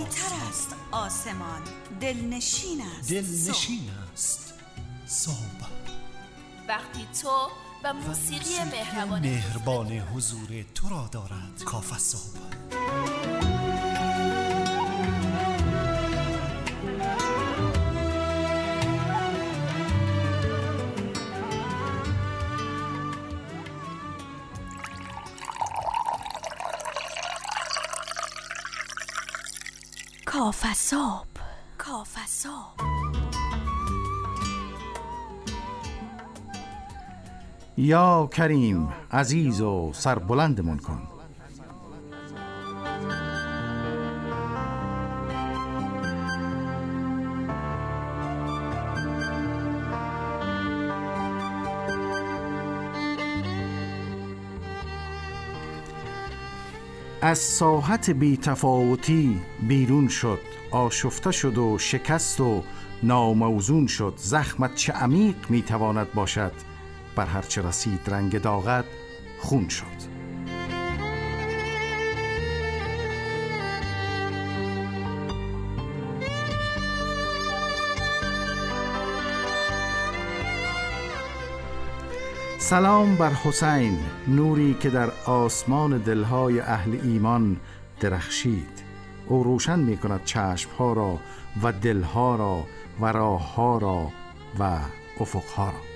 تر است آسمان، دلنشین است صبح. وقتی تو و موسیقی مهربان حضور تو را دارد کافه صبح. کافه صبح. کافه صبح. یا کریم عزیز و سربلندمون کن. از ساحت بی تفاوتی بیرون شد، آشفته شد و شکست و ناموزون شد. زخمت چه عمیق میتواند باشد، بر هر چه رسید رنگ داغت خون شد. سلام بر حسین، نوری که در آسمان دلهای اهل ایمان درخشید. او روشن می کند چشمها را و دلها را و راهها را و افقها را.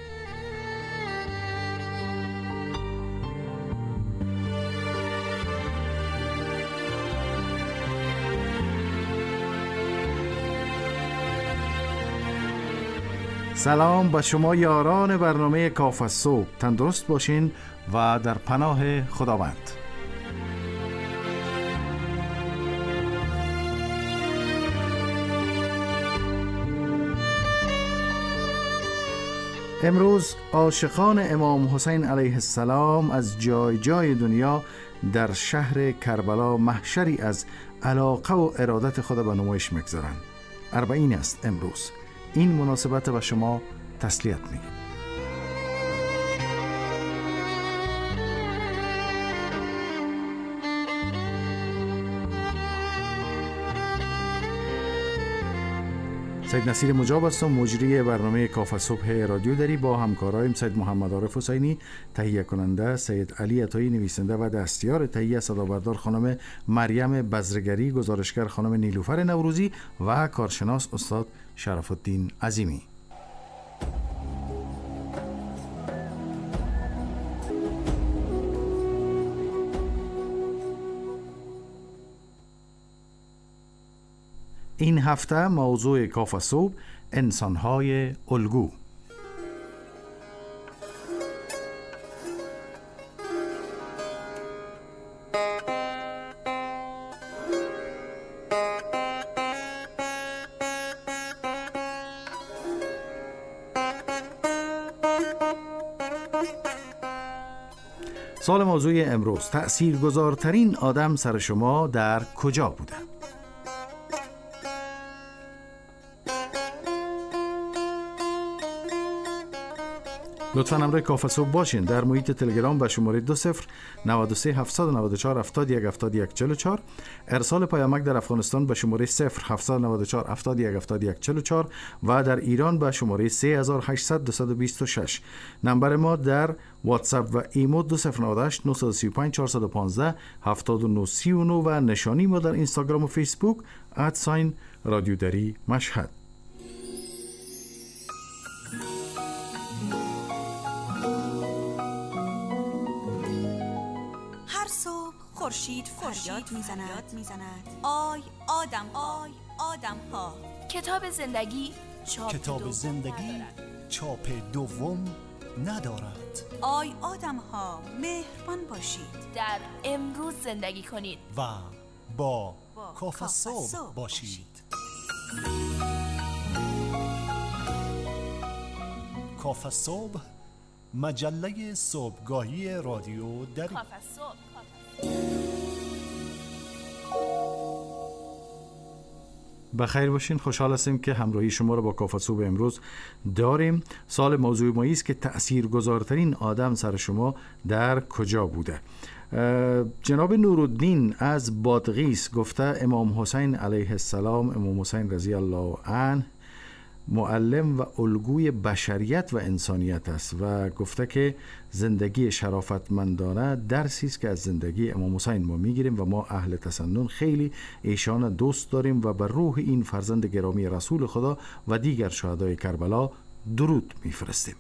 سلام به شما یاران برنامه کافه صبح. تندرست باشین و در پناه خداوند. امروز عاشقان امام حسین علیه السلام از جای جای دنیا در شهر کربلا محشری از علاقه و ارادت خود به نمایش می‌گذارند. 40 است امروز. این مناسبت به شما تسلیت میگم. سید نصیر مجاب هستم، مجری برنامه کافه صبح رادیو دری. با همکارایم سید محمد عارف حسینی تهیه کننده، سید علی عطایی نویسنده و دستیار تهیه، صدابردار خانم مریم بزرگری، گزارشگر خانم نیلوفر نوروزی و کارشناس استاد شرف الدین عظیمی. این هفته موضوع کافه صبح انسان‌های الگو. سوال موضوع امروز: تأثیرگذارترین آدم سر شما در کجا بوده؟ لطفاً همراه کافه صبح باشین. در محیط تلگرام به شماره 20-93-774-71-7144، ارسال پیامک در افغانستان به شماره 0-794-71-7144 و در ایران به شماره 3800-226. نمبر ما در واتساپ و ایمو 2098-935-415-7939 و نشانی ما در اینستاگرام و فیسبوک @رادیو دری مشهد. خورشید فریاد میزند آی آدم ها. کتاب زندگی چاپ دوم ندارد. آی آدم ها، مهربان باشید، در امروز زندگی کنید و با کافه صبح باشید. کافه صبح، مجله صبحگاهی رادیو دری. کافه صبح. بخیر باشین. خوشحال هستیم که همراهی شما رو با کافه صبح امروز داریم. سال موضوع ما است که تأثیرگذارترین آدم سر شما در کجا بوده. جناب نورالدین از بادغیس گفته امام حسین علیه السلام، امام حسین رضی الله عنه، معلم و الگوی بشریت و انسانیت است و گفته که زندگی شرافتمندانه درسی است که از زندگی امام حسین ما میگیریم و ما اهل تسنن خیلی ایشان دوست داریم و بر روح این فرزند گرامی رسول خدا و دیگر شهدای کربلا درود میفرستیم.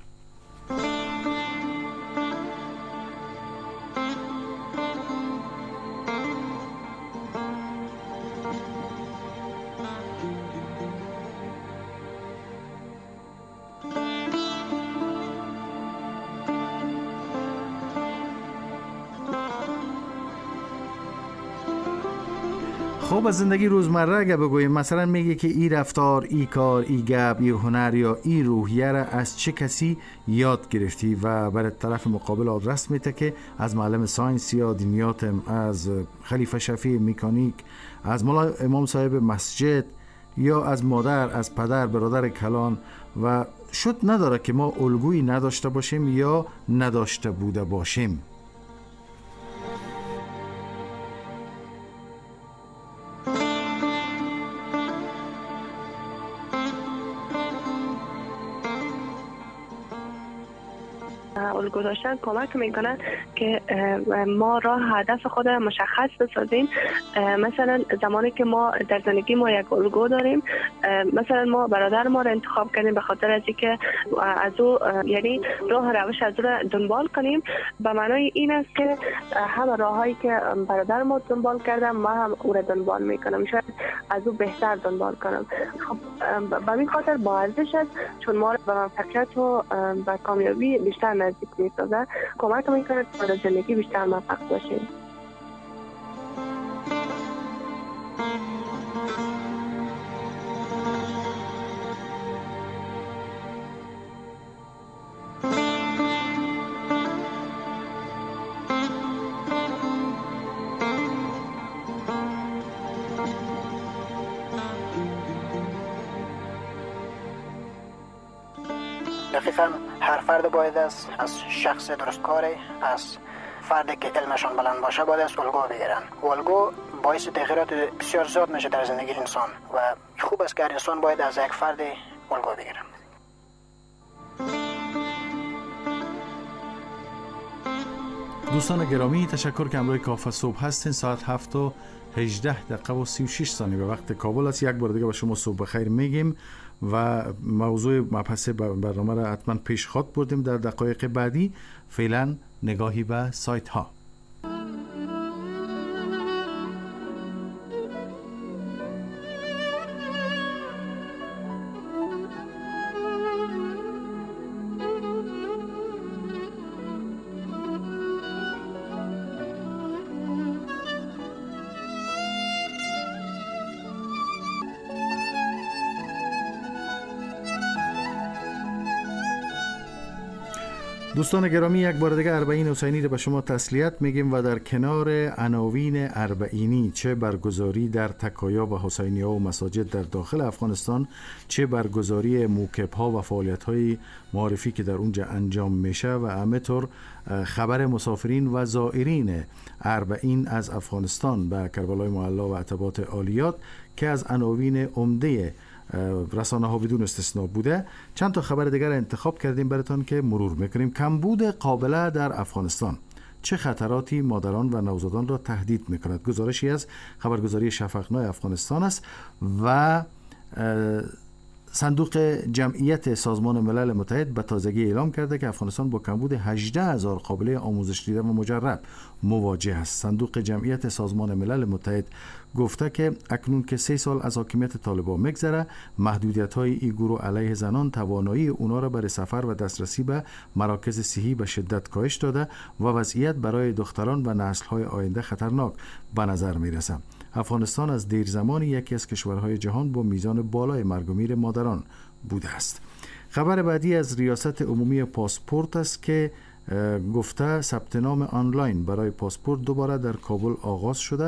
خب از زندگی روزمره اگه بگوییم، مثلا میگه که ای رفتار، ای کار، ای گپ، ای هنر یا ای روحیه را از چه کسی یاد گرفتی و برای طرف مقابل آدرس میده که از معلم ساینس یا دینیاتم، از خلیفه شفیع مکانیک، از مولا امام صاحب مسجد یا از مادر، از پدر، برادر کلان و شد نداره که ما الگویی نداشته باشیم یا نداشته بوده باشیم. الگو داشتن کمک میکنن که ما راه هدف خود مشخص بسازیم. مثلا زمانی که ما در زندگی ما یک الگو داریم، مثلا ما برادر ما رو انتخاب کردیم به خاطر از اینکه از او یعنی راه روش از او را دنبال کنیم، به معنای این است که همه راههایی که برادر ما دنبال کردم ما هم او را دنبال میکنم، شاید از او بهتر دنبال کنم. خب به این خاطر با ارزش است، چون ما به موفقیت و به کامیابی بیشتر نزدیک میسازه، کمک میکنه تا در زندگی بیشتر موفق باشیم. دقیقا هر فرد باید از شخص درستکاری، از فردی که علمشان بلند باشه باید از الگو بگیرن. الگو باعث تغییرات بسیار زیاد میشه در زندگی انسان و خوب است که هر انسان باید از یک فرد الگو بگیرن. دوستان گرامی، تشکر که همراه کافه صبح هستین. ساعت 7:18:36 به وقت کابل است. یک بار دیگه به شما صبح بخیر میگیم و موضوع مبحث برنامه را حتما پیش خواهد بردیم در دقایق بعدی. فعلا نگاهی به سایت ها. دوستان گرامی، یک بار دیگه اربعین حسینی رو به شما تسلیت میگیم و در کنار عناوین اربعینی، چه برگزاری در تکایا و حسینی ها و مساجد در داخل افغانستان، چه برگزاری موکب ها و فعالیت های معرفی که در اونجا انجام میشه و همینطور خبر مسافرین و زائرین اربعین از افغانستان به کربلای معلا و عتبات عالیات که از عناوین عمده رسانه ها بدون استثناء بوده، چند تا خبر دیگر انتخاب کردیم براتون که مرور میکنیم. کمبود قابله در افغانستان، چه خطراتی مادران و نوزادان را تهدید میکند؟ گزارشی از خبرگزاری شفقنای افغانستان است و صندوق جمعیت سازمان ملل متحد به تازگی اعلام کرده که افغانستان با کمبود 18,000 قابله آموزش دیده و مجرب مواجه است. صندوق جمعیت سازمان ملل متحد گفته که اکنون که 3 سال از حاکمیت طالبان میگذره، محدودیت‌های این گروه علیه زنان توانایی اونا را برای سفر و دسترسی به مراکز صحی به شدت کاهش داده و وضعیت برای دختران و نسل‌های آینده خطرناک به نظر میرسه. افغانستان از دیر زمانی یکی از کشورهای جهان با میزان بالای مرگ و میر مادران بوده است. خبر بعدی از ریاست عمومی پاسپورت است که گفته ثبت نام آنلاین برای پاسپورت دوباره در کابل آغاز شده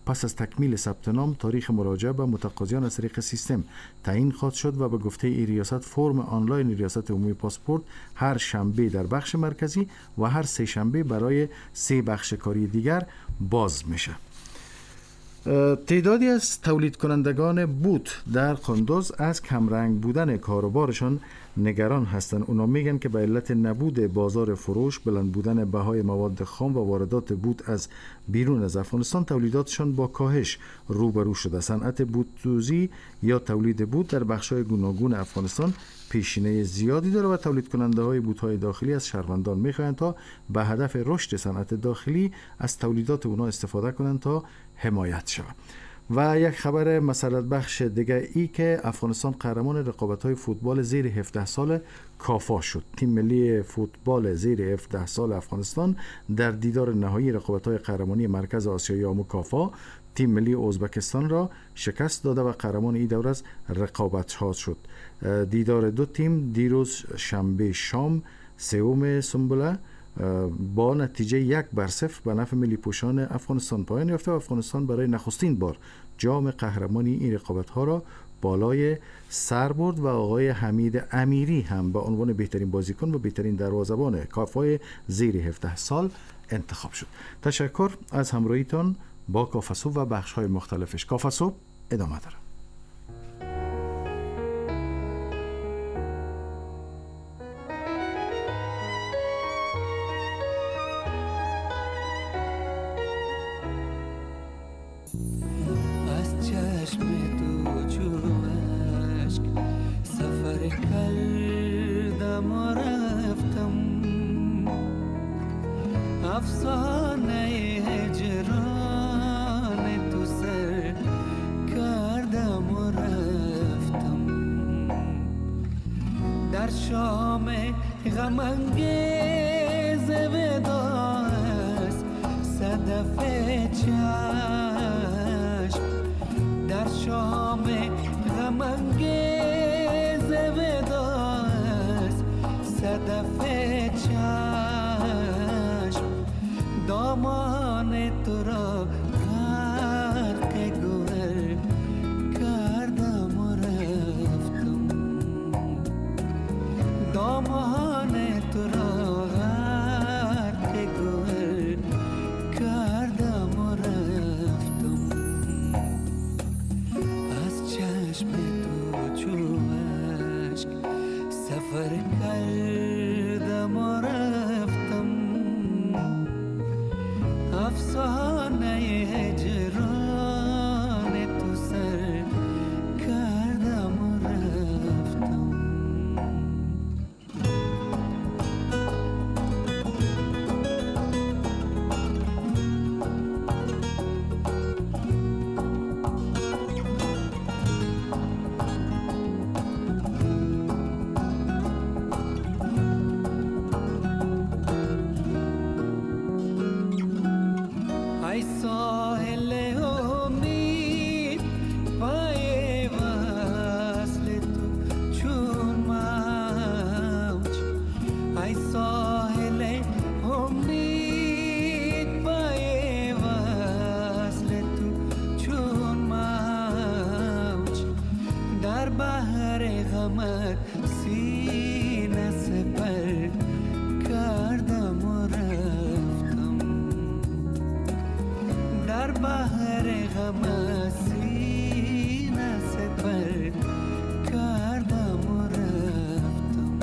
پس از تکمیل ثبت نام تاریخ مراجعه به متقاضیان از طریق سیستم تعیین خواهد شد و به گفته این ریاست فرم آنلاین ریاست عمومی پاسپورت هر شنبه در بخش مرکزی و هر سه شنبه برای 3 بخش کاری دیگر باز میشه. تعدادی از تولید کنندگان بوت در قندوز از کمرنگ بودن کاروبارشان نگران هستند. اونا میگن که به علت نبود بازار فروش، بلند بودن بهای مواد خام و واردات بوت از بیرون از افغانستان تولیداتشان با کاهش روبرو شده. صنعت بوت‌دوزی یا تولید بوت در بخش‌های گوناگون افغانستان پیشینه زیادی داره و تولید کننده های بوت‌های داخلی از شهروندان میخواهند تا به هدف رشد صنعت داخلی از تولیدات اونا استفاده کنند تا حمایت شود. و یک خبر مسرت بخش دیگه ای که افغانستان قهرمان رقابت‌های فوتبال زیر 17 سال کافا شد. تیم ملی فوتبال زیر 17 سال افغانستان در دیدار نهایی رقابت‌های قهرمانی مرکز آسیایی آمو کافا تیم ملی ازبکستان را شکست داده و قهرمان این دور از رقابت‌ها شد. دیدار دو تیم دیروز شنبه شام 3 سنبله با نتیجه 1-0 به نفع ملی پوشان افغانستان پایان یافته و افغانستان برای نخستین بار جام قهرمانی این رقابت‌ها را بالای سر برد و آقای حمید امیری هم به عنوان بهترین بازیکن و بهترین دروازه‌بان کافای زیر 17 سال انتخاب شد. تشکر از همراهیتان با کافه‌صبح و بخش‌های مختلفش. کافه‌صبح ادامه داره. در شام غم انگیز وداع است صدف چشم، در شام غم انگیز وداع است صدف چشم، دامان تو را غرق گوهر کردم و رفتم، دامان تو را غرق گوهر کردم و رفتم، از چشم تو چو اشک سفر کردم و رفتم، افسانه هجران تو سر کردم و رفتم. ای ساحل امید پای وصل تو چون موج، ای ساحل امید پای وصل تو چون موج، در بحر غمت سینه سپر کردم و رفتم، در بحر غم سینه سپر کردم و رفتم،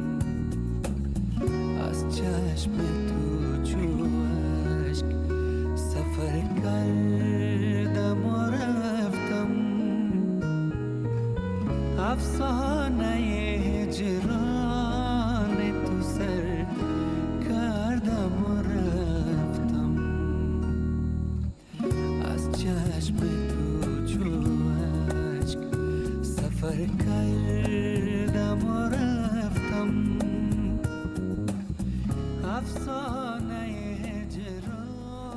از چشم تو چو اشک سفر کردم و رفتم، افسانه هجران تو سر کردم و رفتم، از چشم تو چو اشک سفر کردم و رفتم، افسانه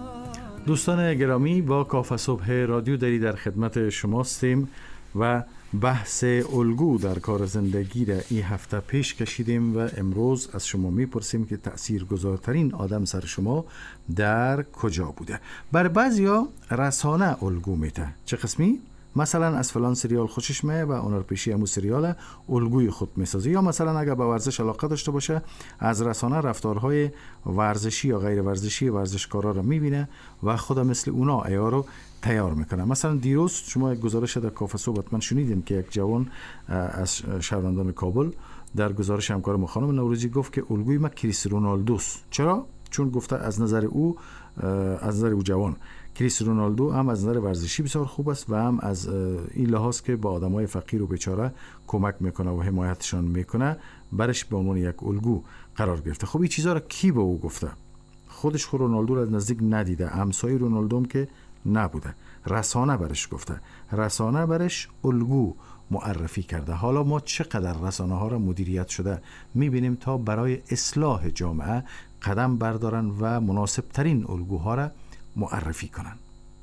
هجران. دوستان گرامی، با کافه صبح رادیو دری در خدمت شماستیم و بحث الگو در کار زندگی را این هفته پیش کشیدیم و امروز از شما میپرسیم که تأثیرگذارترین آدم سر شما در کجا بوده. بر بعضیا رسانه الگو میته. چه قسمی؟ مثلا از فلان سریال خوشش میاد و هنرپیشه همون سریال الگوی خود میسازه، یا مثلا اگر به ورزش علاقه داشته باشه از رسانه رفتارهای ورزشی یا غیر ورزشی ورزشکارا رو میبینه و خود مثل اونا عیا رو تیار میکنه. مثلا دیروز شما یک گزارش در کافه صبح حتما شنیدین که یک جوان از شهروندان کابل در گزارش همکار ما خانم نوروزی گفت که الگوی ما کریس رونالدوست. چرا؟ چون گفته از نظر او جوان کریس رونالدو هم از نظر ورزشی بسیار خوب است و هم از این لحاظ که با آدمای فقیر و بیچاره کمک میکنه و حمایتشان میکنه برش به عنوان یک الگو قرار گرفته. خب این چیزا را کی به او گفته؟ خودش خود رونالدو را از نزدیک ندیده، همسایه رونالدو هم که نبوده، رسانه برش گفته، رسانه برش الگو معرفی کرده. حالا ما چقدر رسانه ها را مدیریت شده میبینیم تا برای اصلاح جامعه قدم بردارن و مناسب ترین الگوها را معرفی کنن.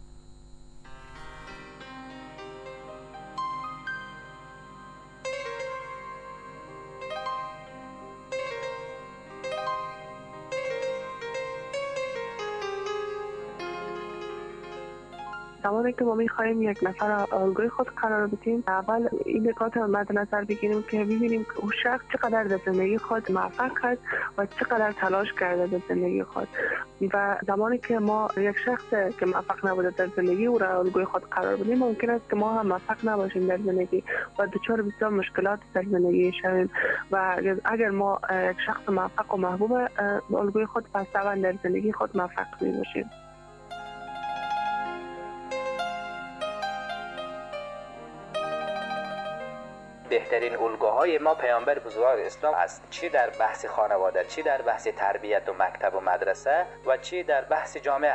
زمانی که ما می‌خوایم یک نفر الگوی خود قرار بدیم، اول این نکات رو مد نظر بگیریم که ببینیم که اون شخص چقدر در زندگی خود موفق است و چقدر تلاش کرده در زندگی خود. و زمانی که ما یک شخص که موفق نبوده در زندگی او را الگوی خود قرار بدیم، ممکن است که ما هم موفق نباشیم در زندگی و دچار بسیار مشکلات در زندگی شویم. و اگر ما یک شخص موفق و محبوب الگوی خود پس در زندگی خود موفق می‌باشیم. بهترین الگوهای ما پیامبر بزرگ اسلام است، چی در بحث خانواده، چی در بحث تربیت و مکتب و مدرسه و چی در بحث جامعه.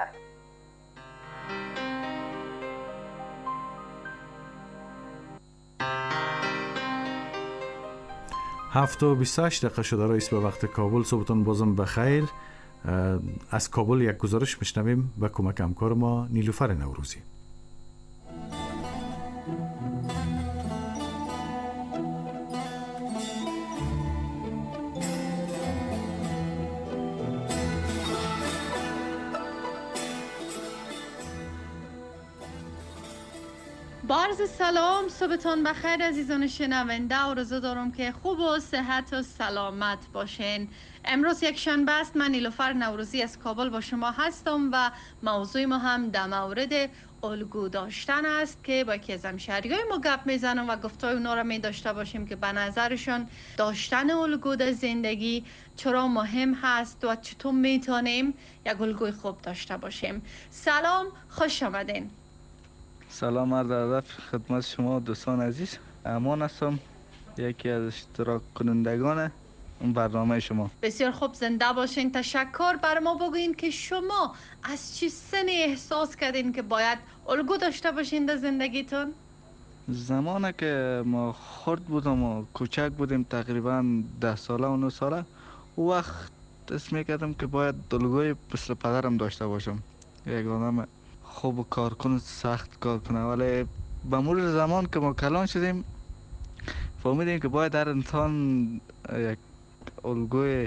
7:28 شده رئیس به وقت کابل. صبحتون بازم بخیر. از کابل یک گزارش میشنویم به کمک همکار ما نیلوفر نوروزی. عرض سلام، صبحتون بخیر عزیزان شنونده. آرزو دارم که خوب و صحت و سلامت باشین. امروز یک شنبه است. من نیلوفر نوروزی از کابل با شما هستم و موضوع ما هم در مورد الگو داشتن است که با یکی از همشهریای ما گپ میزنم و گفتای اونا را می داشته باشیم که به نظرشون داشتن الگو در زندگی چرا مهم هست و چطور میتونیم یک الگوی خوب داشته باشیم. سلام، خوش آمدین. سلام عرض ادب خدمت شما دوستان عزیز. امان هستم، یکی از اشتراک کنندگان اون برنامه شما. بسیار خوب، زنده باشین. تشکر. بر ما بگوین که شما از چی سنی احساس کردین که باید الگو داشته باشین در زندگیتون؟ زمانی که ما خرد بودم و کوچک بودیم، تقریبا 10 ساله و 9 ساله، او وقت اسم میکردم که باید الگوی مثل پدرم داشته باشم، یک آدم خوب کار کنه، سخت کار کنه. ولی به مرور زمان که ما کلان شدیم فهمیدیم که باید هر انسان یک الگوی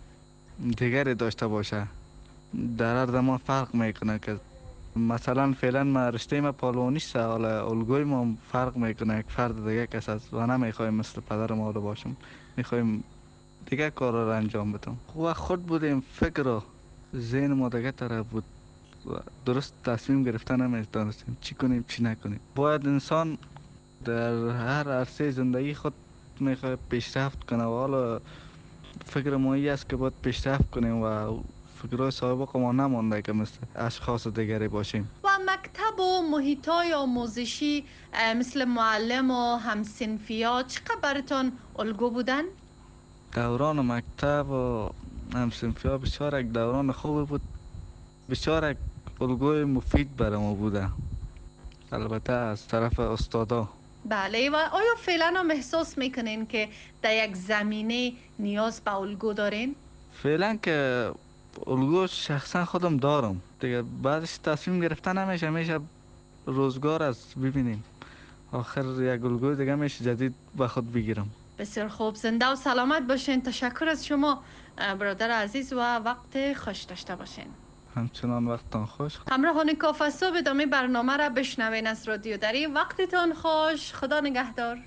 دیگری داشته باشه. در هر زمان فرق میکنه که مثلا فعلا ما رشته ما پالونیست، حالا الگوی ما فرق میکنه. یک فرد دیگه کس است و نمیخوایم مثل پدر ما باشم، میخوایم دیگه کار را انجام بدم. و خود بودیم، فکر و ذهن ما دیگه طرف بود، درست تصمیم گرفتن نمی‌دانستیم چی کنیم چی نکنیم. باید انسان در هر عرصه زندگی خود میخواد پیشرفت کنه و حالا فکر ما این است که باید پیشرفت کنیم و فکرهای سابق ما نمانده که مثل اشخاص دیگری باشیم. و مکتب و محیطای آموزشی مثل معلم و همسنفیا چقدر براتون الگو بودن؟ دوران مکتب و همسنفیا بسیار یک دوران خوب بود، بسیار یک الگوی مفید برای ما بوده، البته از طرف استادا. بله. و آیا فعلا هم احساس میکنین که در یک زمینه نیاز به الگو دارین؟ فعلا که الگو شخصا خودم دارم دیگه، بعدش تصمیم گرفتن نمیشه، روزگار از ببینیم آخر یک الگوی دیگه میشه جدید به خود بگیرم. بسیار خوب، زنده و سلامت باشین. تشکر از شما برادر عزیز و وقت خوش داشته باشین. همچنان وقتتان خوش. همراهان کافه صبح ادامه برنامه را بشنوین از رادیو دری. وقتتان خوش. خدا نگهدار.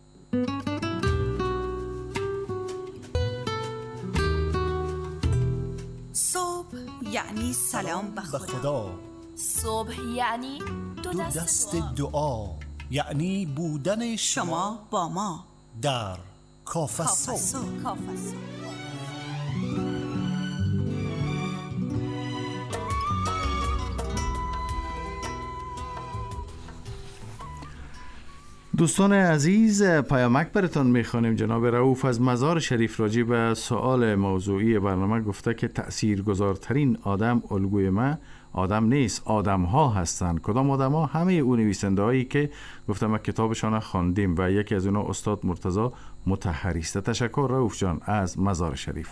صبح یعنی سلام به خدا. صبح یعنی دو دست دعا. یعنی بودن شما با ما در کافه صبح. دوستان عزیز، پیامک براتون میخوانیم. جناب رؤوف از مزار شریف راجع به سوال موضوعی برنامه گفته که تأثیرگذارترین آدم الگوی ما آدم نیست، آدم ها هستند. کدام آدم ها؟ همه اون نویسنده هایی که گفتم ما کتابشان خواندیم و یکی از اونا استاد مرتضی مطهری است. تشکر رؤوف جان از مزار شریف.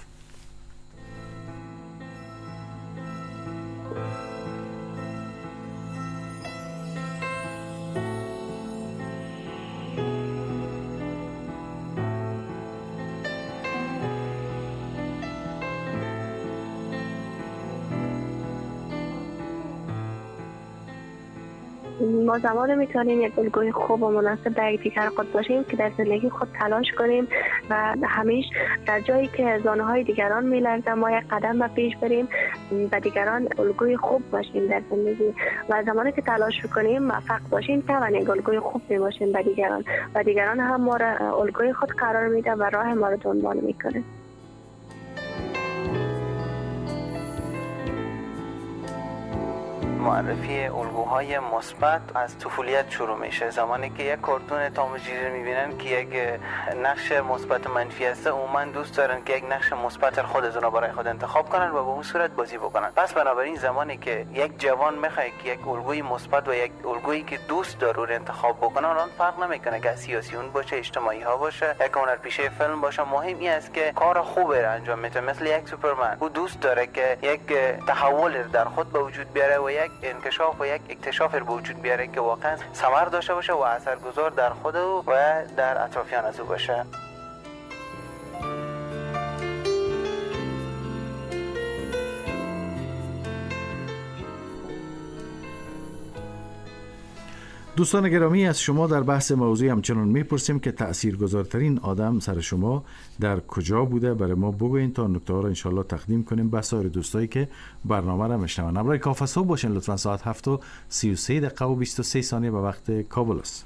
ما زمان میتونیم یک الگوی خوب و مناسب برای دیگر خود باشیم که در زندگی خود تلاش کنیم و همیشه در جایی که زانو های دیگران میلرزه ما یک قدم به پیش بریم و دیگران الگوی خوب باشیم در زندگی. و زمانی که تلاش کنیم موفق باشیم طبعا یک الگوی خوب میباشیم به دیگران و دیگران هم ما را الگوی خود قرار میده و راه ما را دنبال میکنه. معرفی الگوهای مثبت از طفولیت شروع میشه. زمانی که یک کارتون تام و جیری میبینن که یک نقش مثبت منفی است، عموما دوست دارن که یک نقش مثبت خودشون برای خود انتخاب کنن و به اون صورت بازی بکنن. پس بنابراین زمانی که یک جوان میخواد که یک الگوی مثبت و یک الگویی که دوست داره رو انتخاب بکنه، اون فرق نمیکنه که سیاسیون باشه، اجتماعی ها باشه، یک هنرپیشه فیلم باشه، مهم این است که کار خوبی را انجام میده. مثل یک سوپرمن، او دوست داره که یک تحول در خود به وجود بیاره و یک انکشاف و یک اکتشاف به وجود بیاره که واقعا ثمر داشته باشه و اثرگذار در خود و در اطرافیان از او باشه. دوستان گرامی، از شما در بحث موضوعی همچنان میپرسیم که تأثیرگذارترین آدم سر شما در کجا بوده؟ برای ما بگوین تا نکته ها را انشالله تقدیم کنیم به سایر دوستایی که برنامه را میشنون. همراه کافه صبح باشین لطفا. ساعت 7:33 و 23 ثانیه به وقت کابل است.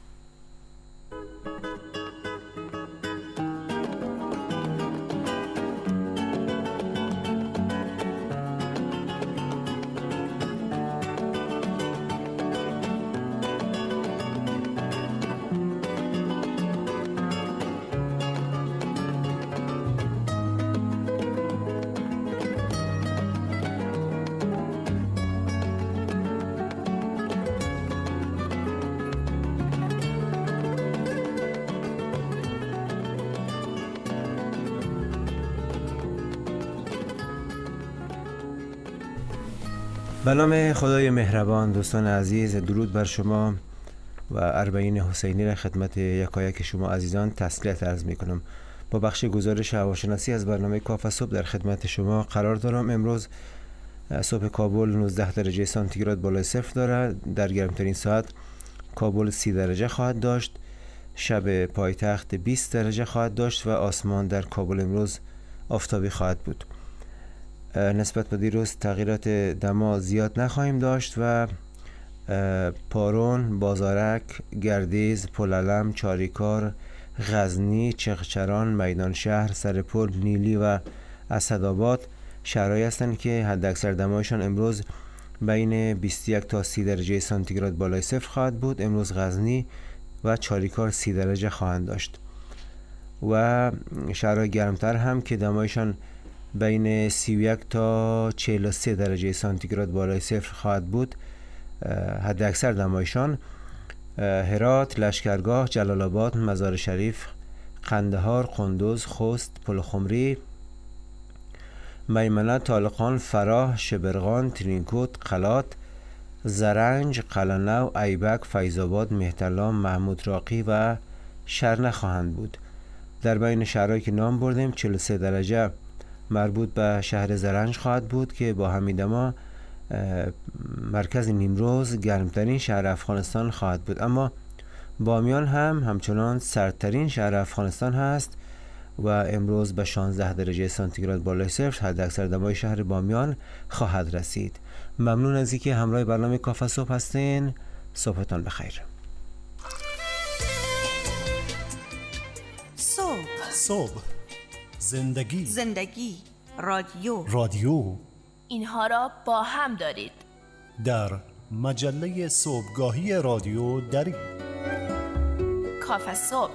به نام خدای مهربان. دوستان عزیز، درود بر شما و اربعین حسینی را خدمت یکایک شما عزیزان تسلیت عرض می کنم. با بخش گزارش هواشناسی از برنامه کافه صبح در خدمت شما قرار دارم. امروز صبح کابل 19 درجه سانتیگراد بالای صفر دارد. در گرمترین ساعت کابل 30 درجه خواهد داشت. شب پایتخت 20 درجه خواهد داشت و آسمان در کابل امروز آفتابی خواهد بود. نسبت به دیروز تغییرات دما زیاد نخواهیم داشت و پارون، بازارک، گردیز، پلعلم، چاریکار، غزنی، چغچران، میدان شهر، سرپل، نیلی و اسدآباد شهرهایی هستند که حداکثر دمایشان امروز بین 21 تا 30 درجه سانتیگراد بالای صفر خواهد بود. امروز غزنی و چاریکار 30 درجه خواهند داشت و شهرهای گرمتر هم که دمایشان بین 31 تا 43 درجه سانتیگراد بالای صفر خواهد بود. حد اکثر دمایشان هرات، لشکرگاه، جلال آباد، مزار شریف، قندهار، قندوز، خوست، پلخمری، میمنه، طالقان، فراه، شبرغان، ترینکوت، قلات، زرنج، قلعه‌نو، ایبک، فیض‌آباد، مهترلام، محمود راقی و شرنه خواهند بود. در بین شهرهایی که نام بردیم 43 درجه مربوط به شهر زرنج خواهد بود که با همین دما مرکز نیمروز گرمترین شهر افغانستان خواهد بود. اما بامیان هم همچنان سردترین شهر افغانستان هست و امروز به 16 درجه سانتیگراد بالای صفر حداکثر دمای شهر بامیان خواهد رسید. ممنون از اینکه همراه برنامه کافه صبح هستین. صبحتان بخیر. صبح زندگی رادیو اینها را با هم دارید. در مجله صبحگاهی رادیو دارید. کافه صبح.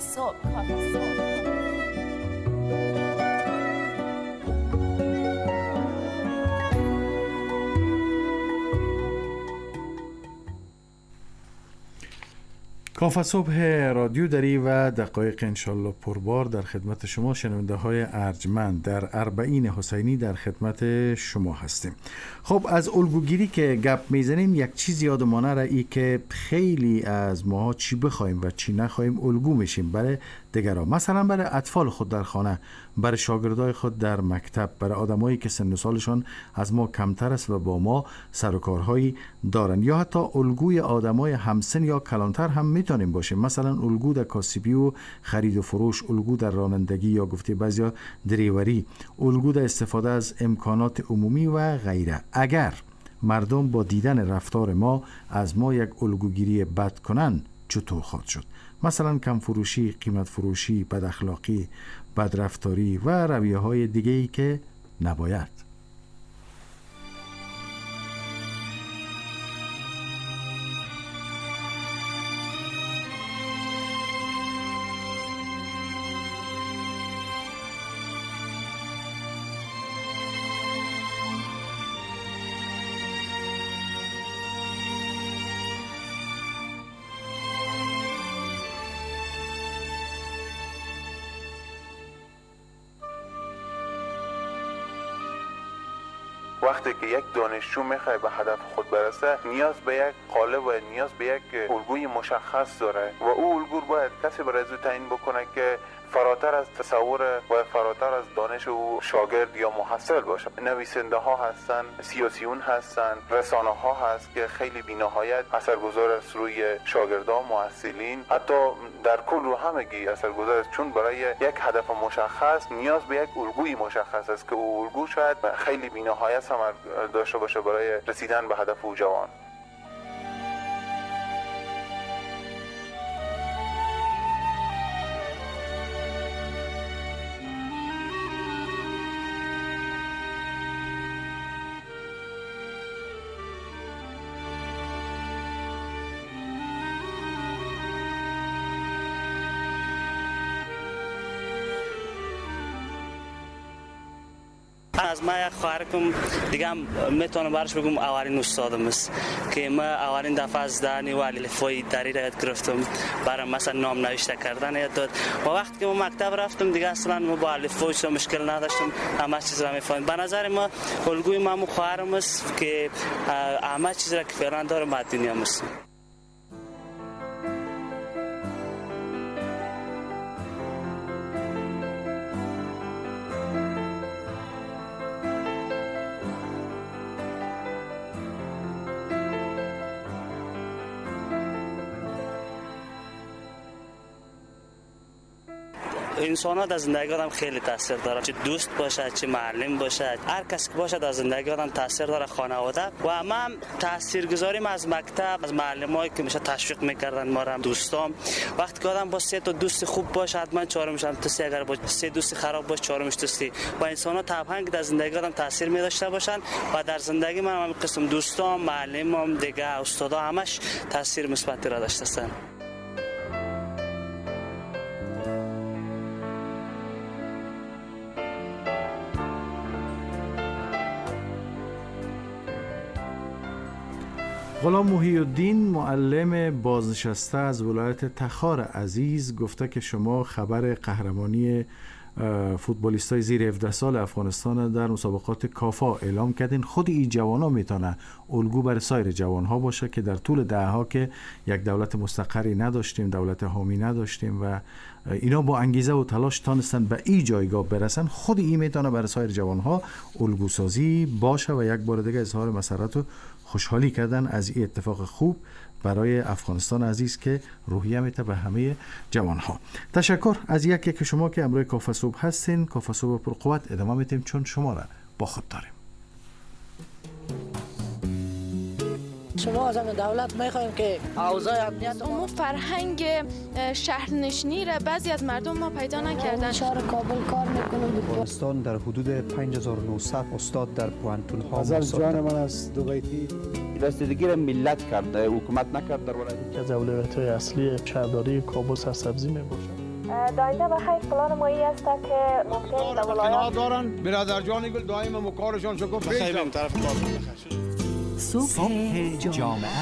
کافه صبح رادیو دری و دقایق انشالله پربار در خدمت شما شنونده های ارجمند در اربعین حسینی در خدمت شما هستیم. خب از الگوگیری که گپ میزنیم یک چیز یادمانه را ای که خیلی از ماها چی بخوایم و چی نخواهیم الگو میشیم برای دیگران، مثلا برای اطفال خود در خانه، برای شاگردای خود در مکتب، برای آدمایی که سن و سالشان از ما کمتر است و با ما سر و کارهایی دارن، یا حتی الگوی آدمای همسن یا کلانتر هم میتونیم باشیم. مثلا الگو در کاسبی و خرید و فروش، الگو در رانندگی یا گفته بعضیا دریوری، الگو در استفاده از امکانات عمومی و غیره. اگر مردم با دیدن رفتار ما از ما یک الگوگیری بد کنن چطور خواهد شد؟ مثلا کم فروشی، قیمت فروشی، بد اخلاقی، بد رفتاری و رویه های دیگه‌ای که نباید. وقتی که یک دانشجو میخواد به هدف خود برسه نیاز به یک قالب و نیاز به یک الگوی مشخص داره و او الگو باید کسی برای او تعیین بکنه که فراتر از تصور و فراتر از دانش او شاگرد یا محصل باشه. نویسنده ها هستن، سیاسیون هستن، رسانه ها هست که خیلی بی‌نهایت اثرگذار است روی شاگردان، محصلین، حتی در کل رو همگی اثرگذار است، چون برای یک هدف مشخص نیاز به یک الگوی مشخص است که او الگو شاید خیلی بی‌نهایت ثمر داشته باشه برای رسیدن به هدف او جوان. از ما یک خواهرکم دیگه هم میتونم برش بگم اولین استادم است که ما اولین دفعه از دانی و الفبای دری را یاد گرفتم، برام مثلا نام نوشته کردن یاد داد و وقتی که ما مکتب رفتم دیگه اصلا ما با الفبای چه مشکل نداشتم، همه چیز را میفهمم. به نظر ما الگوی ما خواهرم است که همه چیز را که فعلا دارم در دنیا است. انسان ها در زندگی آدم خیلی تاثیر داره، چه دوست باشه، چه معلم باشه، هر کس که باشه در زندگی آدم تاثیر داره، خانواده. و من تاثیرگذاریم از مکتب، از معلمایی که میشه تشویق میکردن ما را، دوستام. وقتی که آدم با 3 تا دوست خوب باشه حتما چهارمش هم توسی، اگر با 3 دوست خراب باشه چهارمش توسی. و انسان ها طبعا که در زندگی آدم تاثیر می‌داشته باشن و در زندگی من هم قسم دوستام، معلمام، دیگه استادا همش تاثیر مثبتی را داشتن. غلام محی الدین، معلم بازنشسته از ولایت تخار عزیز، گفته که شما خبر قهرمانی فوتبالیستای زیر 17 سال افغانستان در مسابقات کافا اعلام کردین. خود این جوان‌ها میتونه الگو برای سایر جوان‌ها باشه که در طول دهه‌ها که یک دولت مستقری نداشتیم، دولت حامی نداشتیم و اینا با انگیزه و تلاش تانستن به این جایگاه برسن، خود این میتونه برای سایر جوان‌ها الگو سازی باشه و یک بار دیگه اظهار مسرت و خوشحالی کردن از این اتفاق خوب برای افغانستان عزیز که روحیه میته به همه جوانها. تشکر از یکی که شما که امروز کافه صبح هستین. کافه صبح پر قوت ادامه میتیم چون شما را با خود داریم. شما از دولت میخوایم که اوضاع امنیت ما فرهنگ شهرنشینی را بعضی از مردم ما پیدا نکردن. شهر کابل کار میکنم. افغانستان در حدود 5900 استاد در پوانتون ها از جان من از دوبیتی رسیدگی را ملت کرد، حکومت نکرد. در ولایت که از اولویت‌های اصلی شهرداری کابل سرسبزی میباشد. داینده به خیر پلان ما این است که ممکن در ولایت دارن برادر جان گل دائم مکارشان شکر بخیر طرف کار صبح جامعه.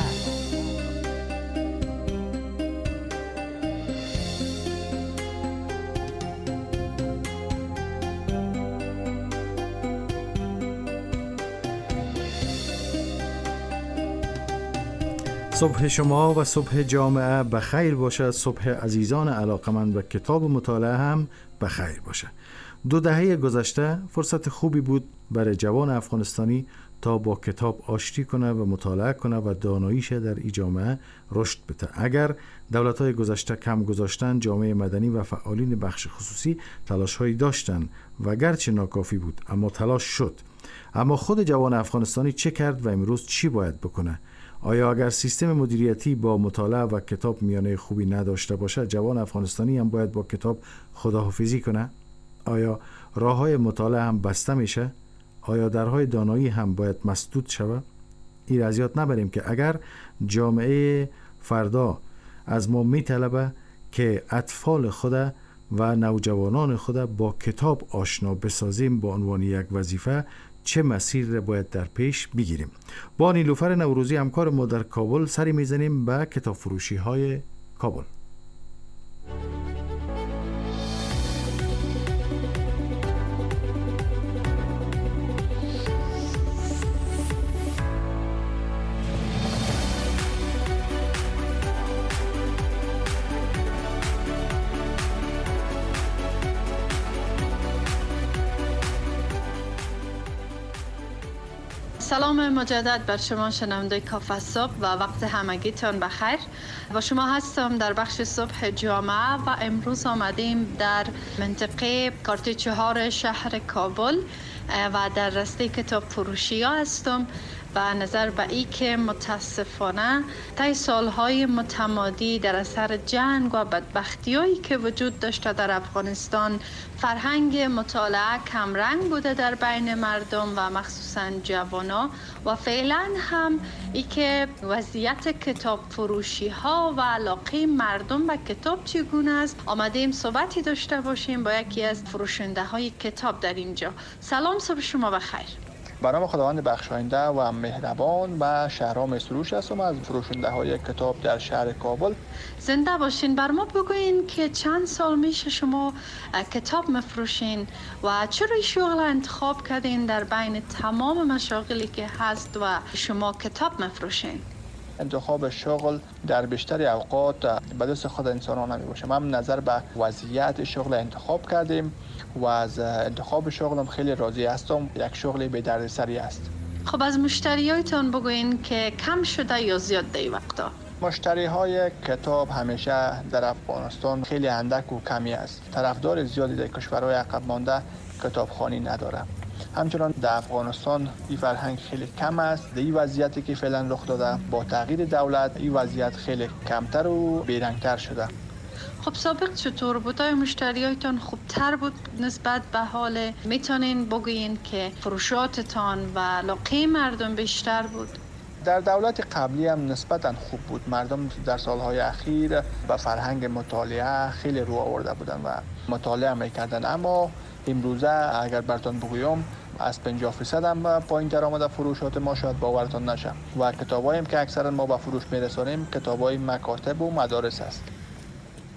صبح شما و صبح جامعه بخیر باشه. صبح عزیزان علاقمند به کتاب و مطالعه هم بخیر باشه. 2 دهه گذشته فرصت خوبی بود برای جوان افغانستانی تا با کتاب آشتی کنه و مطالعه کنه و داناییش در این جامعه رشد بده. اگر دولت‌های گذشته کم گذاشتن، جامعه مدنی و فعالین بخش خصوصی تلاش‌هایی داشتن و گرچه ناکافی بود اما تلاش شد. اما خود جوان افغانستانی چه کرد و امروز چی باید بکنه؟ آیا اگر سیستم مدیریتی با مطالعه و کتاب میانه خوبی نداشته باشه، جوان افغانستانی هم باید با کتاب خداحافظی کنه؟ آیا راه‌های مطالعه هم بسته میشه؟ آیا درهای دانایی هم باید مسدود شود؟ این از یاد نبریم که اگر جامعه فردا از ما میطلبه که اطفال خود و نوجوانان خود با کتاب آشنا بسازیم به عنوان یک وظیفه، چه مسیر را باید در پیش بگیریم. با نیلوفر نوروزی همکار ما در کابل سری میزنیم به کتاب فروشی های کابل. سلام مجدد بر شما شنونده کافه صبح و وقت همگیتان بخیر. با شما هستم در بخش صبح جامعه و امروز آمدیم در منطقه کارت 4 شهر کابل و در رسته کتاب فروشی ها هستم و نظر به ای که متاسفانه طی سالهای متمادی در اثر جنگ و بدبختی‌هایی که وجود داشته در افغانستان، فرهنگ مطالعه کمرنگ بوده در بین مردم و مخصوصا جوانا و فعلا هم ای که وضعیت کتاب فروشی ها و علاقه مردم به کتاب چگونه است، آمدیم صحبتی داشته باشیم با یکی از فروشنده های کتاب در اینجا. سلام، صبح شما بخیر. به نام خداوند بخشاینده و مهربان و شهرام سروش هستم از فروشنده های کتاب در شهر کابل. زنده باشین. بر ما بگوین که چند سال میشه شما کتاب مفروشین و چرا این شغل انتخاب کردین در بین تمام مشاغلی که هست و شما کتاب مفروشین؟ انتخاب شغل در بیشتر اوقات به دست خود انسان نمی باشه. من نظر به وضعیت شغل انتخاب کردیم و از انتخاب شغلم خیلی راضی هستم. یک شغل به دردسری است. خب از مشتریایتان بگوین که کم شده یا زیاد در این وقتا؟ مشتری های کتاب همیشه در افغانستان خیلی اندک و کمی است. طرفدار زیادی در کشورهای عقب مانده کتابخوانی نداره. همچنان در افغانستان این فرهنگ خیلی کم است. در این وضعیتی که فعلا رخ داده با تغییر دولت این وضعیت خیلی کمتر و بیرنگتر شده. خب سابق چطور بود؟ آیا مشتریایتان خوبتر بود نسبت به حال؟ میتونین بگوین که فروشاتتان و علاقه مردم بیشتر بود؟ در دولت قبلی هم نسبتاً خوب بود. مردم در سالهای اخیر به فرهنگ مطالعه خیلی رو آورده بودن و مطالعه میکردن، اما امروزه اگر براتون بگویم از 50% هم پایین تر آمده فروشات ما، شاید باورتان نشه. و کتابایی که اکثرا ما به فروش میرسانیم کتابای مکاتب و مدارس است.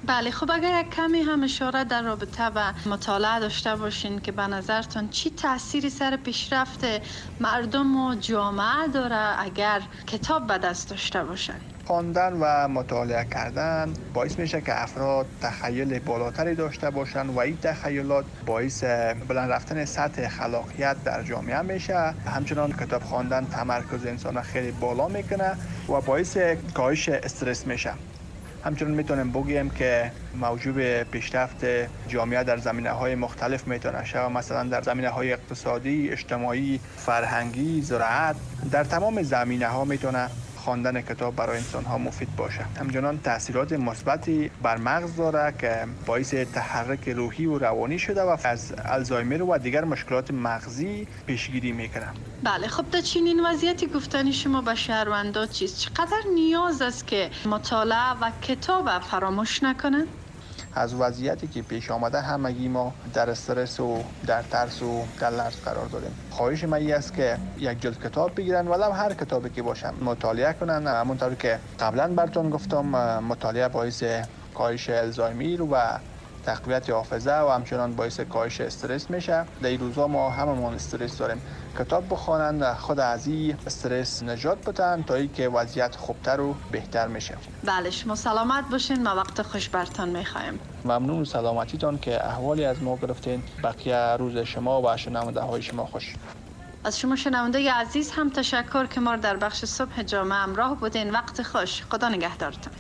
بله، خب اگر یک کمی هم اشاره در رابطه و مطالعه داشته باشین که به نظرتون چی تأثیری سر پیشرفت مردم و جامعه داره اگر کتاب به دست داشته باشن؟ خواندن و مطالعه کردن باعث میشه که افراد تخیل بالاتری داشته باشن و این تخیلات باعث بلند رفتن سطح خلاقیت در جامعه میشه. همچنان کتاب خواندن تمرکز انسان خیلی بالا میکنه و باعث کاهش استرس میشه. همچنان میتونیم بگیم که موجب پیشرفت جامعه در زمینه‌های مختلف میتونه شود، مثلا در زمینه‌های اقتصادی، اجتماعی، فرهنگی، زراعت، در تمام زمینه‌ها میتونه خواندن کتاب برای انسان‌ها مفید باشه. همچنان تاثیرات مثبتی بر مغز داره که باعث تحرک روحی و روانی شده و از آلزایمر و دیگر مشکلات مغزی پیشگیری میکنه. بله، خب در چنین وضعیتی گفتن شما به شهروندا چیست؟ چقدر نیاز است که مطالعه و کتاب فراموش نکنن؟ از وضعیتی که پیش آمده همگی ما در استرس و در ترس و در لرز قرار داریم. خواهش من این است که یک جلد کتاب بگیرن، ولو هر کتابی که باشه مطالعه کنن. همونطور که قبلا براتون گفتم، مطالعه باعث کاهش آلزایمر و تقویت حافظه و همچنان باعث کاهش استرس میشه. در این روزا ما هممون استرس داریم. کتاب بخونن، خود از این استرس نجات بدن تا اینکه وضعیت خوبتر و بهتر میشه. بله، شما سلامت باشین. ما وقت خوش براتون میخوایم. ممنون سلامتیتون که احوالی از ما گرفتین. بقیه روز شما و شنونده های شما خوش. از شما شنونده عزیز هم تشکر که ما در بخش صبح جامعه همراه بودین. وقت خوش. خدا نگهدارتون.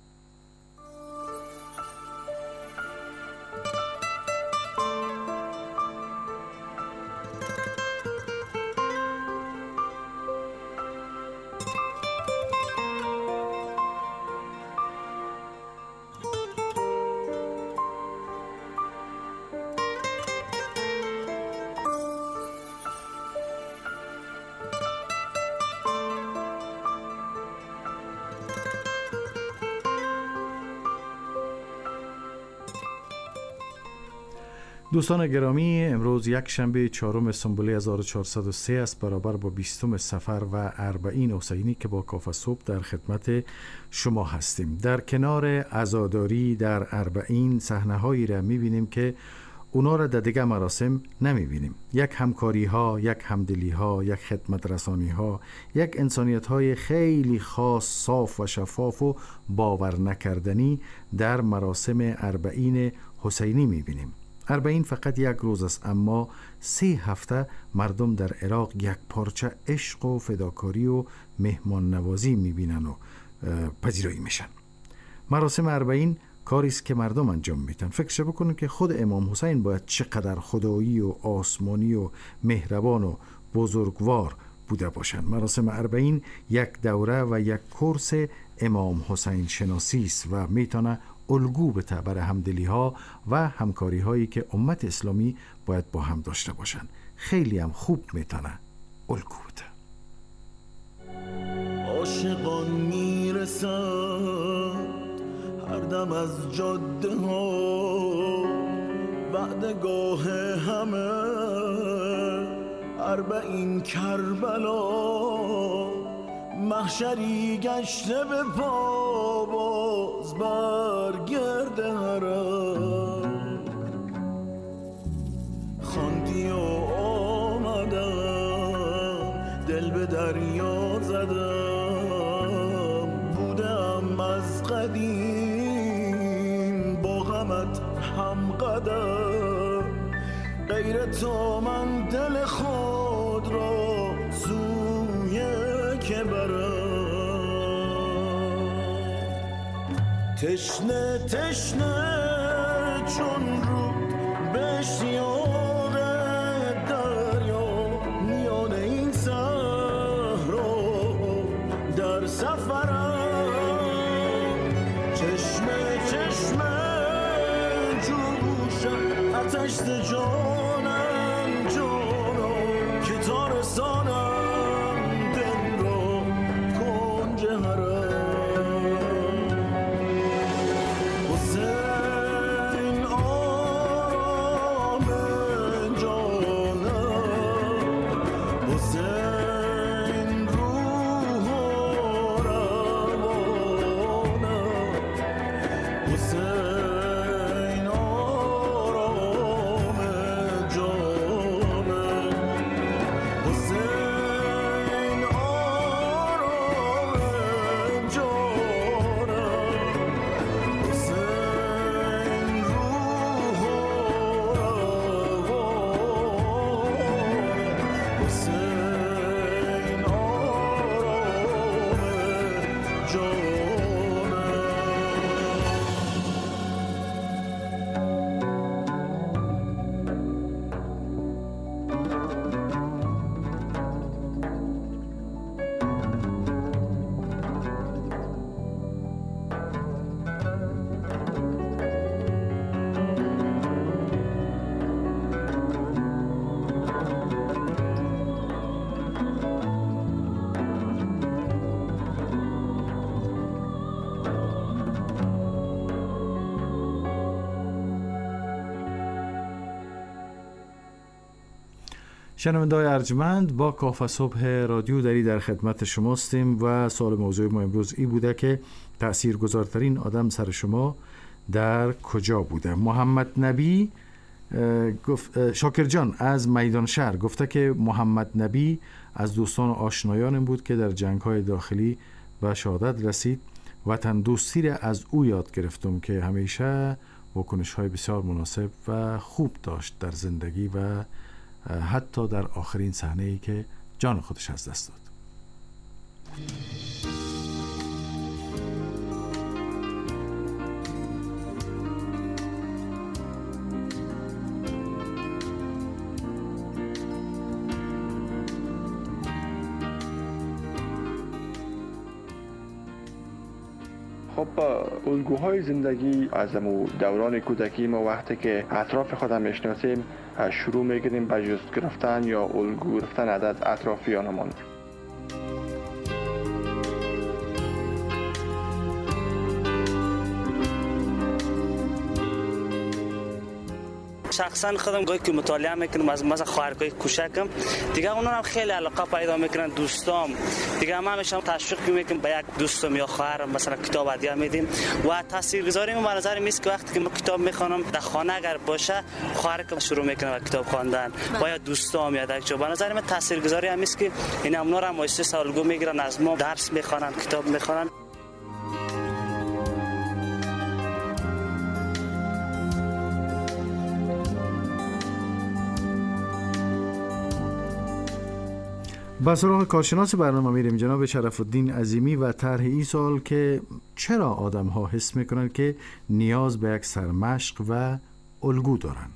دوستان گرامی، امروز یک شنبه 4 سنبولی 1403 است، برابر با 20 صفر و 40 حسینی که با کافه صبح در خدمت شما هستیم. در کنار عزاداری در 40 صحنه هایی را میبینیم که اونا را در دیگه مراسم نمیبینیم. یک همکاری ها، یک همدلی ها، یک خدمت رسانی ها، یک انسانیت های خیلی خاص، صاف و شفاف و باور نکردنی در مراسم 40 حسینی میبینیم. 40 فقط یک روز است، اما 3 هفته مردم در عراق یک پارچه عشق و فداکاری و مهمان نوازی میبینن و پذیرایی میشن. مراسم 40 کاری است که مردم انجام میدن. فکرش بکنن که خود امام حسین باید چقدر خدایی و آسمانی و مهربان و بزرگوار بوده باشند. مراسم 40 یک دوره و یک کورس امام حسین شناسی است و میتونه الگو بده برای همدلی ها و همکاری هایی که امت اسلامی باید با هم داشته باشن. خیلی هم خوب میتونه الگو بده. عاشقان میرسن هر دم از جاده ها، وعدگاه همه 40 کربلا، محشری گشته به پا باز برگرد حرم. خواندی و آمدم، دل به دریا زدم، بودم از قدیم با غمت هم قدم. غیر تو من دل خود را سوی که برم. تشنه تشنه چون رود به اشتیاق دریا، میان این صحرا در سفرم. چشمه چشمه جوشم آتش ز جانم جانم، که تا رسانم دل را کنج حرم. حسین آرام جانم، حسین روح و روانم، حسین شنونده‌های ارجمند، با کافه صبح رادیو دری در خدمت شماستیم و سوال موضوع ما امروز این بوده که تأثیرگذارترین آدم سر شما در کجا بوده؟ محمد نبی شاکر جان از میدان شهر گفته که محمد نبی از دوستان و آشنایانم بود که در جنگ‌های داخلی به شهادت رسید. وطن دوستی را از او یاد گرفتم که همیشه واکنش‌های بسیار مناسب و خوب داشت در زندگی و حتی در آخرین صحنه‌ای که جان خودش از دست داد. خب الگوهای زندگی از دوران کودکی ما وقتی که اطراف خودم میشناسیم شروع میکنیم به جست گرفتن یا الگو گرفتن از اطرافیانمان. شخصا خودم گاهی که مطالعه میکنم از مثلا خواهرای کوچکم دیگه اونا هم خیلی علاقه پیدا میکنن، دوستام دیگه ما همیشه تشویق میکنیم به یک دوستم یا خواهرم مثلا کتاب هدیه میدیم و تاثیرگذاری ما به نظر میاد که وقتی که ما کتاب میخونم در خانه اگر باشه خواهرم شروع میکنه به کتاب خواندن و یا دوستام یا دکتر به نظر من تاثیرگذاری هم است که اینا اونا رو واسه الگو میگیرن، از ما درس میخوانن، کتاب میخوانن. با سراغ کارشناس برنامه میریم جناب شرف الدین عظیمی و طرح این سوال که چرا آدم ها حس میکنن که نیاز به یک سرمشق و الگو دارن؟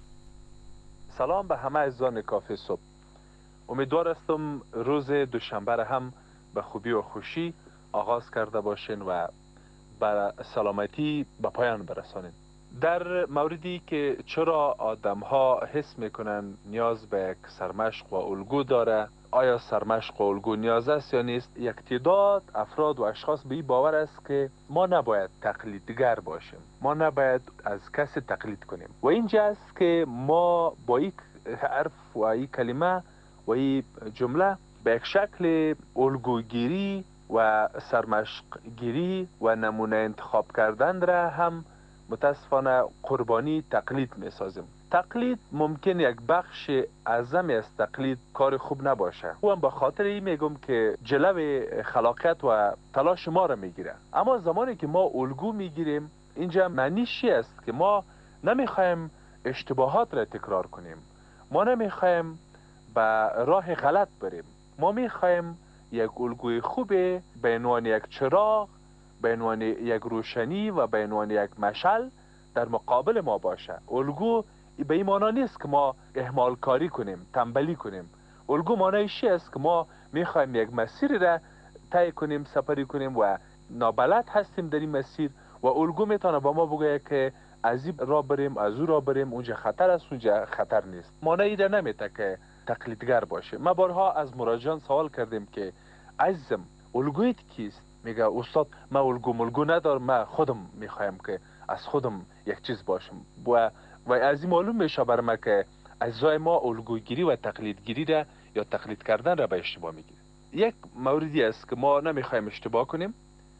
سلام به همه عزیزان کافه صبح. امیدوار هستم روز دوشنبه هم به خوبی و خوشی آغاز کرده باشین و به سلامتی به پایان برسانین. در موردی که چرا آدم ها حس میکنن نیاز به یک سرمشق و الگو داره، آیا سرمشق و الگو نیاز است یا نیست، یک تعداد افراد و اشخاص به این باور است که ما نباید تقلیدگر باشیم، ما نباید از کسی تقلید کنیم و اینجا است که ما با یک حرف و یک کلمه و یک جمله به یک شکل الگوگیری و سرمشقگیری و نمونه انتخاب کردن را هم متاسفانه قربانی تقلید می سازیم. تقلید ممکن یک بخش اعظمی از تقلید کار خوب نباشه. او هم به خاطر این میگم که جلو خلاقیت و تلاش ما را میگیره. اما زمانی که ما الگو میگیریم اینجا معنیش است که ما نمیخوایم اشتباهات را تکرار کنیم، ما نمیخوایم به راه غلط بریم، ما میخوایم یک الگوی خوب به عنوان یک چراغ، به عنوان یک روشنی و به عنوان یک مشعل در مقابل ما باشه. الگو به این معنی نیست که ما اهمال کاری کنیم، تنبلی کنیم. الگو معنیش است که ما میخوایم یک مسیر را طی کنیم، سفری کنیم و نابلد هستیم در این مسیر و الگو میتونه با ما بگه که از این راه بریم، از اون راه بریم، اونجا خطر است، اونجا خطر نیست. معنی را نمیده که تقلیدگر باشه. ما بارها از مراجعان سوال کردیم که عزیزم الگویت کیست؟ میگه استاد من الگو ندارم، من خودم میخوایم که از خودم یک چیز باشم و از این معلوم میشه بر ما که اجزای ما الگوگیری و تقلیدگیری را یا تقلید کردن را به اشتباه میگیره. یک موردی است که ما نمیخوایم اشتباه کنیم.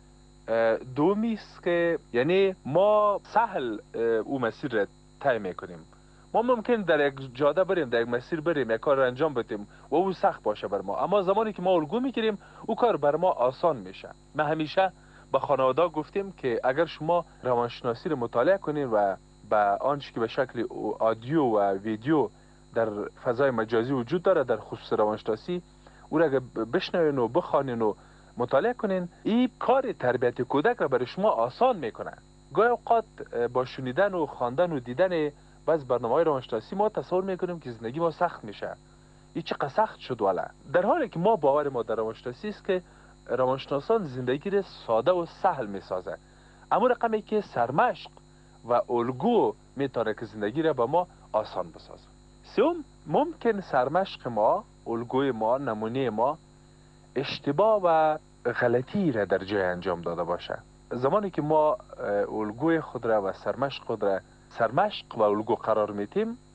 دومی است که یعنی ما سهل او مسیر را طی میکنیم. ما ممکن در یک جاده بریم، در یک مسیر بریم، یک کار را انجام بدیم و او سخت باشه بر ما، اما زمانی که ما الگو میگیریم او کار بر ما آسان میشه. ما همیشه به خانواده گفتیم که اگر شما روانشناسی رو مطالعه کنین و به آنچه که به شکل آدیو و ویدیو در فضای مجازی وجود داره در خصوص روانشناسی، او را اگر بشنوین و بخوانین و مطالعه کنین، این کار تربیت کودک را برای شما آسان میکنه. گاهی اوقات با شنیدن و خواندن و دیدن بعض برنامه‌های روانشناسی ما تصور میکنیم که زندگی ما سخت میشه. این چقدر سخت شد والا، در حالی که ما باور ما در روانشناسی است که روانشناسان زندگی را ساده و سهل میسازه. اما رقمی که سرمشق و الگو میتونه که زندگی را به ما آسان بسازه. سوم، ممکن سرمشق ما، الگوی ما، نمونه ما اشتباه و غلطی را در جای انجام داده باشه. زمانی که ما الگوی خود را و سرمشق خود را سرمشق و الگو قرار میتیم،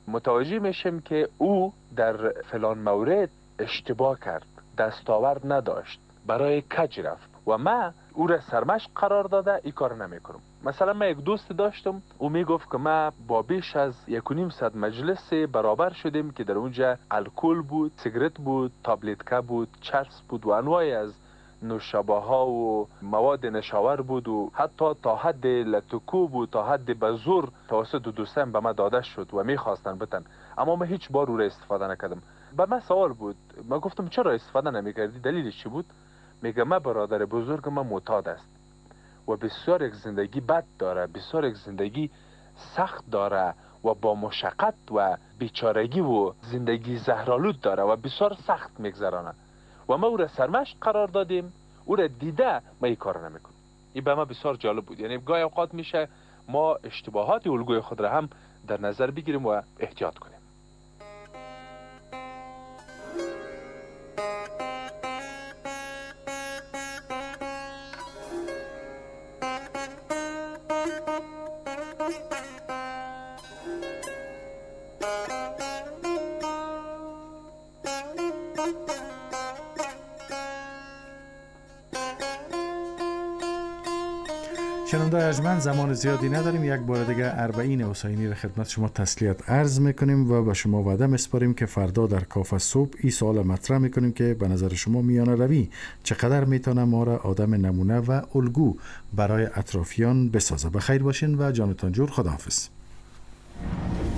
متوجه میشیم که او در فلان مورد اشتباه کرد، دستاورد نداشت، برای کج رفت و من او را سرمشق قرار داده این کار نمیکنم. مثلا من یک دوست داشتم، او میگفت که من با بیش از 1.5 مجلس برابر شدیم که در اونجا الکل بود، سیگرت بود، تابلتکه بود، چرس بود و انواعی از نوشابه ها و مواد نشاور بود و حتی تا حد لتکو بود، تا حد بزور توسط دوستان به من داده شد و میخواستن بتن، اما من هیچ بار او را استفاده نکردم. به من سوال بود، من گفتم چرا استفاده نمیکردی؟ دلیلش چی بود؟ میگه من برادر بزرگ من معتاد است و بسیار یک زندگی بد داره، بسیار یک زندگی سخت داره و با مشقت و بیچارگی و زندگی زهرآلود داره و بسیار سخت میگذرانه و ما او را سرمشق قرار دادیم، او را دیده ما این کار نمیکنم. این به ما بسیار جالب بود. یعنی گاهی اوقات میشه ما اشتباهات الگوی خود را هم در نظر بگیریم و احتیاط کنیم. شنونده ارجمند، زمان زیادی نداریم. یک بار دیگه 40 حسینی را خدمت شما تسلیت عرض میکنیم و به شما وعده میسپاریم که فردا در کافه صبح این سوال مطرح میکنیم که به نظر شما میانه روی چقدر میتونه ما را آدم نمونه و الگو برای اطرافیان بسازه. بخیر باشین و جانتان جور. خداحافظ.